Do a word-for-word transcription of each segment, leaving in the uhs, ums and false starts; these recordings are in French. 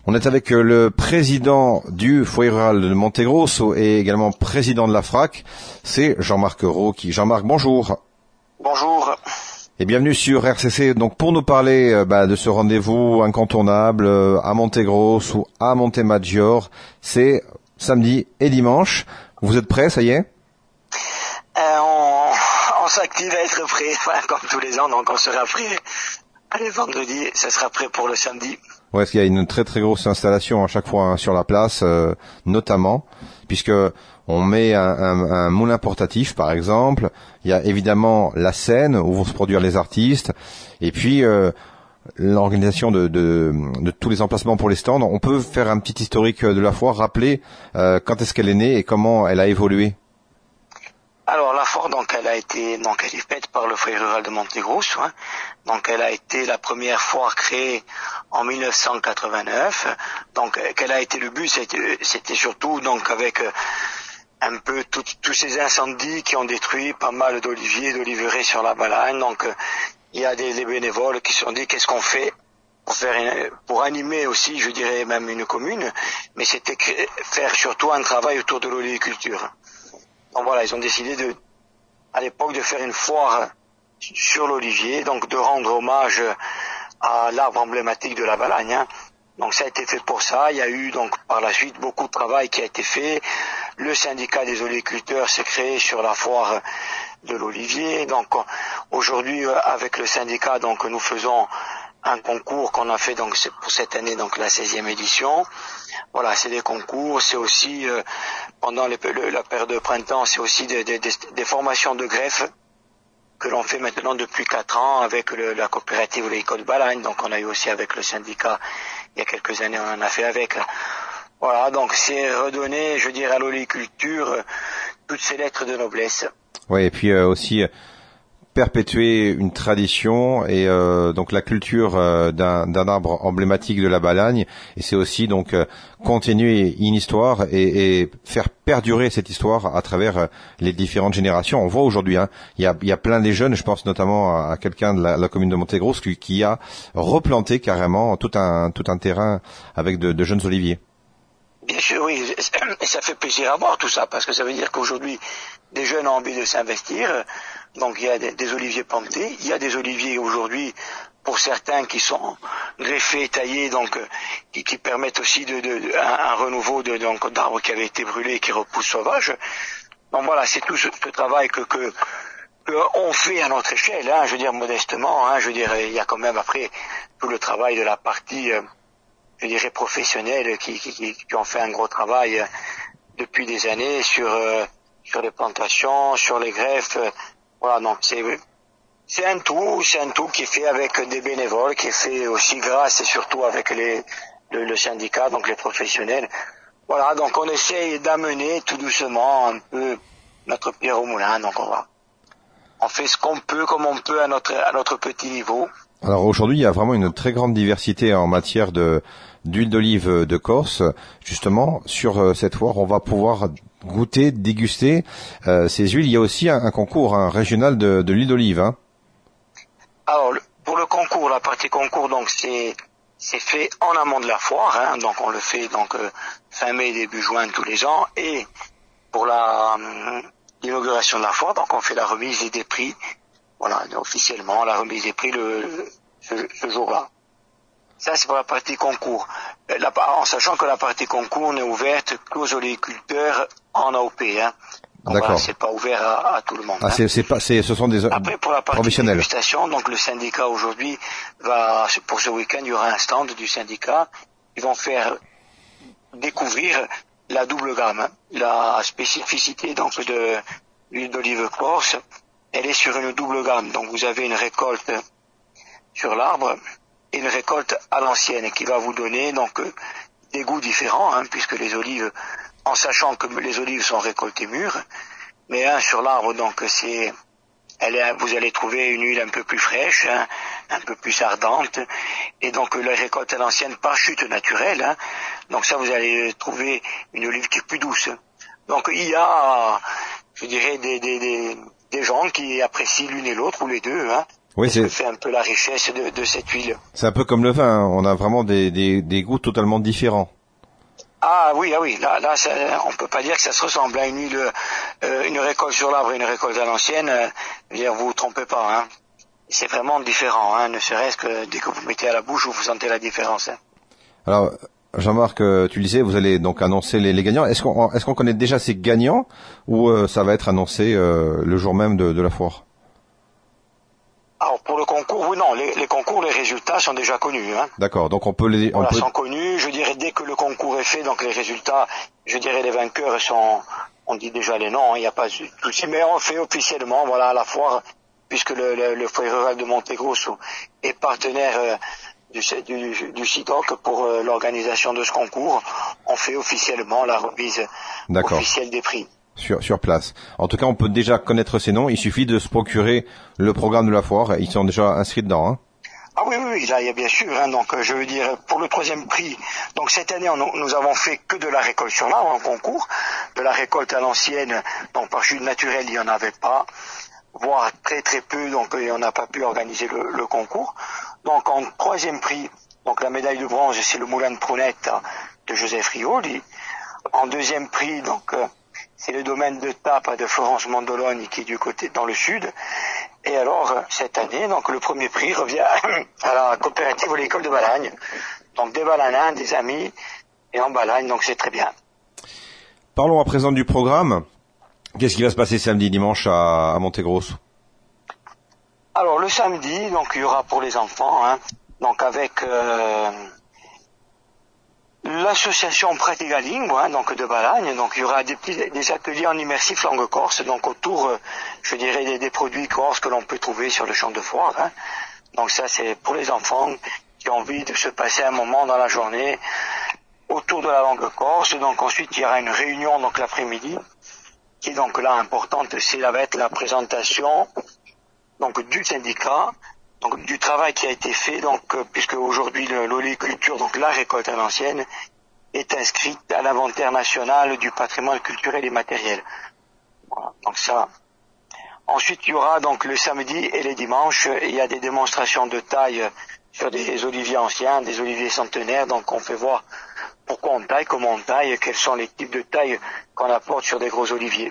On est avec le président du foyer rural de Montegrosso et également président de la F R A C, c'est Jean-Marc Rocchi. Jean-Marc, bonjour. Bonjour. Et bienvenue sur R C C. Donc pour nous parler euh, bah, de ce rendez-vous incontournable euh, à Montegrosso ou à Montemaggiore, c'est samedi et dimanche. Vous êtes prêts, ça y est? euh, On, on s'active à être prêt, voilà, comme tous les ans, donc on sera prêt. Allez, vendredi, ça sera prêt pour le samedi. Ouais, parce qu'il y a une très très grosse installation à chaque fois hein, sur la place, euh, notamment, puisque on met un, un, un moulin portatif, par exemple. Il y a évidemment la scène où vont se produire les artistes, et puis euh, l'organisation de, de, de tous les emplacements pour les stands. On peut faire un petit historique de la foire, rappeler euh, quand est-ce qu'elle est née et comment elle a évolué. Alors la foire, donc elle a été, donc elle est faite par le foyer rural de Montegrosso. Hein. Donc elle a été la première foire créée en mille neuf cent quatre-vingt-neuf. Donc quel a été le but? C'était, c'était surtout donc avec euh, un peu tout, tous ces incendies qui ont détruit pas mal d'oliviers, d'oliveraies sur la Balagne. Donc euh, il y a des, des bénévoles qui se sont dit qu'est-ce qu'on fait pour faire une, pour animer aussi, je dirais même une commune, mais c'était créer, faire surtout un travail autour de l'oliviculture. Donc voilà, ils ont décidé de, à l'époque, de faire une foire sur l'olivier, donc de rendre hommage à l'arbre emblématique de la Balagne. Hein. Donc ça a été fait pour ça. Il y a eu donc par la suite beaucoup de travail qui a été fait. Le syndicat des oliviculteurs s'est créé sur la foire de l'olivier. Donc aujourd'hui, avec le syndicat, donc nous faisons un concours qu'on a fait donc pour cette année, donc la seizième édition. Voilà, c'est des concours, c'est aussi euh, pendant les, le, la période de printemps, c'est aussi des, des, des, des formations de greffe que l'on fait maintenant depuis quatre ans avec le, la coopérative Oléicole Balagne. Donc on a eu aussi avec le syndicat il y a quelques années, on en a fait avec. Voilà, donc c'est redonner, je dirais, à l'oléiculture euh, toutes ces lettres de noblesse. Oui, et puis euh, aussi perpétuer une tradition et euh, donc la culture euh, d'un, d'un arbre emblématique de la Balagne, et c'est aussi donc euh, continuer une histoire et, et faire perdurer cette histoire à travers euh, les différentes générations. On voit aujourd'hui, hein, il y a, il y a plein des jeunes, je pense notamment à, à quelqu'un de la, la commune de Montegrosso qui, qui a replanté carrément tout un tout un terrain avec de, de jeunes oliviers. Bien sûr, oui, et ça fait plaisir à voir tout ça, parce que ça veut dire qu'aujourd'hui, des jeunes ont envie de s'investir, donc il y a des, des oliviers plantés, il y a des oliviers aujourd'hui, pour certains qui sont greffés, taillés, donc qui, qui permettent aussi de, de, de un, un renouveau de, donc, d'arbres qui avaient été brûlés et qui repoussent sauvages. Donc voilà, c'est tout ce, ce travail que, que, que on fait à notre échelle, hein, je veux dire modestement, hein, je veux dire, il y a quand même après tout le travail de la partie... Euh, je dirais professionnels qui, qui, qui ont fait un gros travail depuis des années sur euh, sur les plantations, sur les greffes. Voilà, donc c'est c'est un tout, c'est un tout qui est fait avec des bénévoles, qui est fait aussi grâce et surtout avec les le, le syndicat, donc les professionnels. Voilà, donc on essaye d'amener tout doucement un peu notre pierre au moulin. Donc on va on fait ce qu'on peut, comme on peut à notre à notre petit niveau. Alors aujourd'hui, il y a vraiment une très grande diversité en matière de d'huile d'olive de Corse. Justement, sur euh, cette foire, on va pouvoir goûter, déguster euh, ces huiles. Il y a aussi un, un concours un régional de, de l'huile d'olive. Hein. Alors, le, pour le concours, la partie concours, donc c'est c'est fait en amont de la foire. Hein, donc on le fait donc euh, fin mai, début juin tous les ans. Et pour la euh, l'inauguration de la foire, donc on fait la remise des prix. Voilà, officiellement, la remise des prix le, le ce, ce jour-là. Ça, c'est pour la partie concours. La, en sachant que la partie concours n'est ouverte qu'aux oléiculteurs en A O P. Hein. Donc D'accord. voilà, c'est pas ouvert à, à tout le monde. Ah, hein. c'est, c'est pas, c'est, ce sont des Après, pour la partie professionnels. dégustation, donc le syndicat aujourd'hui va, pour ce week-end, il y aura un stand du syndicat. Ils vont faire découvrir la double gamme, hein. La spécificité donc de l'huile d'olive corse. Elle est sur une double gamme. Donc vous avez une récolte sur l'arbre et une récolte à l'ancienne qui va vous donner donc des goûts différents, hein, puisque les olives, en sachant que les olives sont récoltées mûres, mais hein, sur l'arbre donc c'est, elle est, vous allez trouver une huile un peu plus fraîche, hein, un peu plus ardente, et donc la récolte à l'ancienne par chute naturelle. Hein, donc ça vous allez trouver une olive qui est plus douce. Donc il y a, je dirais des des des des gens qui apprécient l'une et l'autre, ou les deux. Hein. Oui, c'est ce qui fait un peu la richesse de, de cette huile. C'est un peu comme le vin, hein. On a vraiment des, des, des goûts totalement différents. Ah oui, ah oui, là, là ça, on peut pas dire que ça se ressemble à une huile, euh, une récolte sur l'arbre et une récolte à l'ancienne. Euh, dire, vous vous trompez pas, hein. C'est vraiment différent, hein. Ne serait-ce que dès que vous mettez à la bouche, vous sentez la différence. Hein. Alors, Jean-Marc, tu le disais, vous allez donc annoncer les, les gagnants. Est-ce qu'on, est-ce qu'on connaît déjà ces gagnants ou euh, ça va être annoncé euh, le jour même de, de la foire? Alors pour le concours, oui, non, les, les concours, les résultats sont déjà connus. Hein. D'accord, donc on peut les... On voilà, peut... sont connus, je dirais dès que le concours est fait, donc les résultats, je dirais les vainqueurs sont, on dit déjà les noms, il hein, n'y a pas de souci, mais on fait officiellement, voilà, à la foire, puisque le, le, le foyer rural de Montegrosso est partenaire euh, du, du, du C I D O C pour euh, l'organisation de ce concours, on fait officiellement la remise D'accord. officielle des prix. Sur, sur place. En tout cas, on peut déjà connaître ces noms. Il suffit de se procurer le programme de la foire. Ils sont déjà inscrits dedans. Hein. Ah oui, oui, oui, là, il y a bien sûr. Hein, donc, je veux dire, pour le troisième prix, donc cette année, on, nous avons fait que de la récolte sur l'arbre en concours. De la récolte à l'ancienne, donc par chute naturelle, il n'y en avait pas, voire très très peu, donc on n'a pas pu organiser le, le concours. Donc, en troisième prix, donc la médaille de bronze, c'est le moulin de Prunette de Joseph Rioli. En deuxième prix, donc... Euh, c'est le domaine de Tape de Florence Mondologne qui est du côté dans le sud. Et alors, cette année, donc le premier prix revient à la coopérative Oléicole de Balagne. Donc des Balanins, des amis, et en Balagne, donc c'est très bien. Parlons à présent du programme. Qu'est-ce qui va se passer samedi, dimanche à, à Montegrosso? Alors le samedi, donc il y aura pour les enfants, hein, donc avec... Euh, l'association Pratica Lingua, hein, donc de Balagne, donc il y aura des petits des ateliers en immersif langue corse, donc autour, euh, je dirais, des, des produits corses que l'on peut trouver sur le champ de foire. Hein. Donc ça, c'est pour les enfants qui ont envie de se passer un moment dans la journée autour de la langue corse. Donc ensuite, il y aura une réunion donc l'après-midi, qui est donc là importante, c'est là va être la présentation donc du syndicat. Donc du travail qui a été fait, donc euh, puisque aujourd'hui l'oléiculture, donc la récolte à l'ancienne, est inscrite à l'inventaire national du patrimoine culturel et matériel. Voilà, donc ça. Ensuite, il y aura donc le samedi et les dimanches, il y a des démonstrations de taille sur des oliviers anciens, des oliviers centenaires. Donc on fait voir pourquoi on taille, comment on taille, quels sont les types de taille qu'on apporte sur des gros oliviers.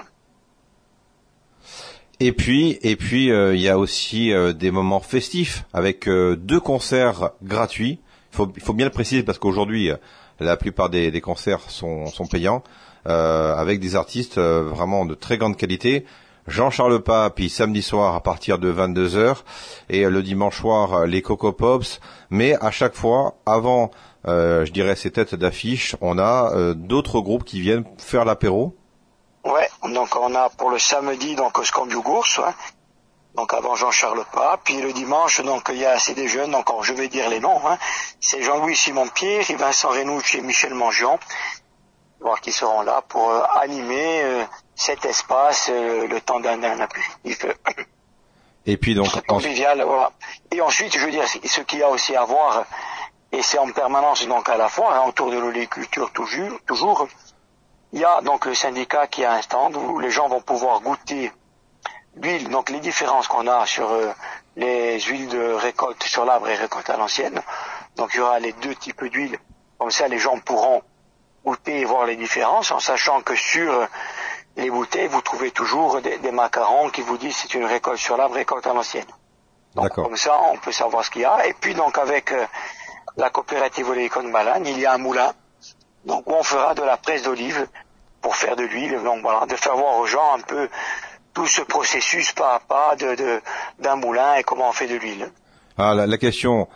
Et puis, et puis, euh, il y a aussi euh, des moments festifs avec euh, deux concerts gratuits. Il faut, il faut bien le préciser parce qu'aujourd'hui, la plupart des, des concerts sont, sont payants, euh, avec des artistes euh, vraiment de très grande qualité. Jean-Charles Pape, puis samedi soir à partir de vingt-deux heures, et euh, le dimanche soir les Coco Pops. Mais à chaque fois, avant, euh, je dirais ces têtes d'affiche, on a euh, d'autres groupes qui viennent faire l'apéro. Ouais, donc on a pour le samedi donc Scombiugours, hein, donc avant Jean-Charles Pape, puis le dimanche donc il y a assez des jeunes, donc je vais dire les noms, hein, c'est Jean-Louis Simon-Pierre, Vincent Renoucci et Michel Mangion, voir qui seront là pour euh, animer euh, cet espace euh, le temps d'un apéritif. Et puis donc convivial, voilà. Et ensuite, je veux dire, ce qu'il y a aussi à voir, et c'est en permanence donc à la fois, hein, autour de l'oléiculture toujours, toujours. Il y a donc le syndicat qui a un stand où les gens vont pouvoir goûter l'huile, donc les différences qu'on a sur euh, les huiles de récolte sur l'arbre et récolte à l'ancienne. Donc il y aura les deux types d'huile, comme ça les gens pourront goûter et voir les différences, en sachant que sur les bouteilles, vous trouvez toujours des, des macarons qui vous disent c'est une récolte sur l'arbre, récolte à l'ancienne. Donc comme ça, on peut savoir ce qu'il y a. Et puis donc avec euh, la coopérative Oléicole de Balagne, il y a un moulin. Donc on fera de la presse d'olive pour faire de l'huile, donc voilà, de faire voir aux gens un peu tout ce processus pas à pas de, de d'un moulin et comment on fait de l'huile. Ah, la, la question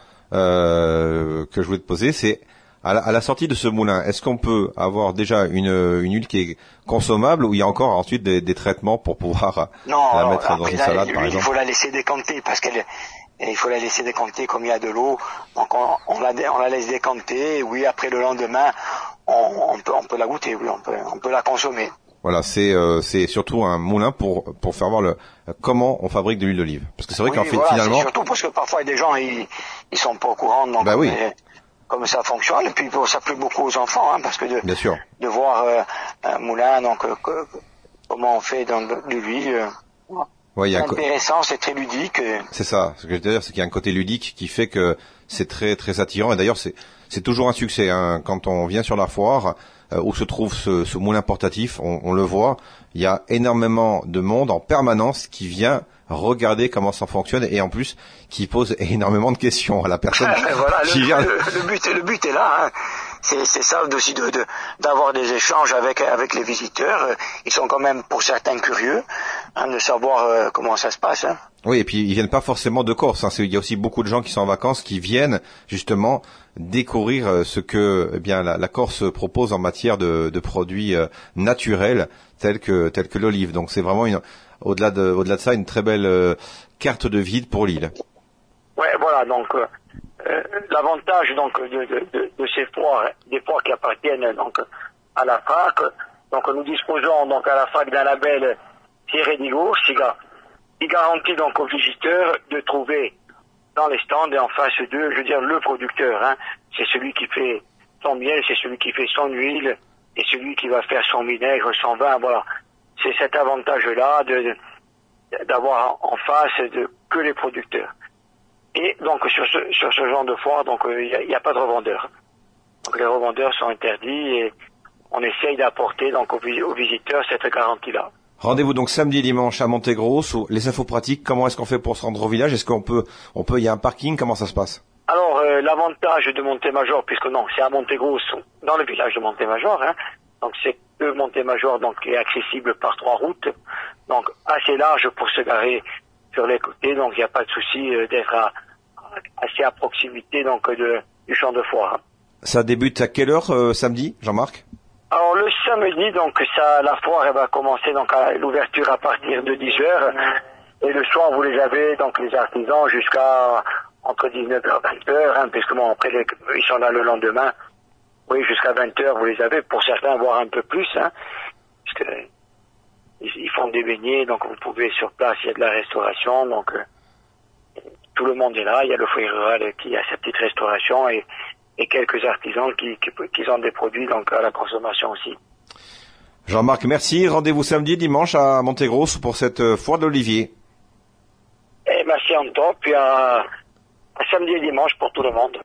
euh, que je voulais te poser, c'est à la, à la sortie de ce moulin, est-ce qu'on peut avoir déjà une, une huile qui est consommable ou il y a encore ensuite des, des traitements pour pouvoir non, la alors, mettre dans une salade l'huile, par exemple? Il faut la laisser décanter parce qu'elle Et il faut la laisser décanter comme il y a de l'eau. Donc on, on, la, on la laisse décanter. Oui, après le lendemain, on, on, peut, on peut la goûter. Oui, on peut, on peut la consommer. Voilà, c'est euh, c'est surtout un moulin pour pour faire voir le comment on fabrique de l'huile d'olive. Parce que c'est vrai oui, qu'en fait voilà, finalement. C'est surtout parce que parfois il y a des gens ils ils sont pas au courant. Donc bah oui. mais, comme ça fonctionne. Et puis bon, ça plaît beaucoup aux enfants, hein, parce que de Bien sûr. de voir euh, un moulin, donc euh, que, comment on fait dans de, de l'huile. Euh, Ouais, il y a c'est intéressant, c'est très ludique. C'est ça. Ce que je veux dire, c'est qu'il y a un côté ludique qui fait que c'est très très attirant. Et d'ailleurs, c'est c'est toujours un succès. Hein. Quand on vient sur la foire euh, où se trouve ce, ce moulin portatif, on, on le voit. Il y a énormément de monde en permanence qui vient regarder comment ça fonctionne et en plus qui pose énormément de questions à la personne voilà, qui le, vient. Le, le but, le but est là. Hein. C'est, c'est ça aussi de, de, d'avoir des échanges avec, avec les visiteurs. Ils sont quand même pour certains curieux hein, de savoir euh, comment ça se passe. Hein. Oui, et puis ils viennent pas forcément de Corse. Hein. C'est, il y a aussi beaucoup de gens qui sont en vacances qui viennent justement découvrir ce que eh bien la, la Corse propose en matière de, de produits euh, naturels tels que tels que l'olive. Donc c'est vraiment une, au-delà de au-delà de ça une très belle euh, carte de visite pour l'île. Ouais, voilà. Donc euh, euh, l'avantage donc de, de, de, de ces foires, des foires qui appartiennent donc à la F A C. Donc nous disposons donc à la F A C d'un label Thierry Digo, qui garantit donc aux visiteurs de trouver dans les stands et en face d'eux, je veux dire, le producteur. Hein. C'est celui qui fait son miel, c'est celui qui fait son huile, et celui qui va faire son vinaigre, son vin. Voilà. C'est cet avantage-là de, de, d'avoir en face de, que les producteurs. Et donc sur ce, sur ce genre de foire, donc il n'y a, a pas de revendeurs. Donc les revendeurs sont interdits et on essaye d'apporter donc aux, aux visiteurs cette garantie-là. Rendez-vous donc samedi et dimanche à Montegrosse. Les infos pratiques, comment est-ce qu'on fait pour se rendre au village? Est-ce qu'on peut, on peut, il y a un parking? Comment ça se passe? Alors, euh, l'avantage de Montémajor, puisque non, c'est à Montegrosse, dans le village de Montémajor, hein, donc c'est que Montémajor donc est accessible par trois routes, donc assez large pour se garer sur les côtés, donc il n'y a pas de souci euh, d'être à, à, assez à proximité donc de, du champ de foire. Hein. Ça débute à quelle heure euh, samedi, Jean-Marc? Alors le samedi, donc ça, la foire elle va commencer donc à l'ouverture à partir de dix heures et le soir vous les avez donc les artisans jusqu'à entre dix-neuf heures et vingt heures, hein, puisque bon après les, ils sont là le lendemain, oui jusqu'à vingt heures vous les avez, pour certains voire un peu plus, hein, parce que ils, ils font des beignets, donc vous pouvez sur place, il y a de la restauration, donc euh, tout le monde est là, il y a le foyer rural qui a sa petite restauration et et quelques artisans qui, qui, qui ont des produits donc à la consommation aussi. Jean-Marc, merci. Rendez-vous samedi, dimanche à Montegrosse pour cette foire d'Olivier. Et merci Anton, puis à, à samedi et dimanche pour tout le monde.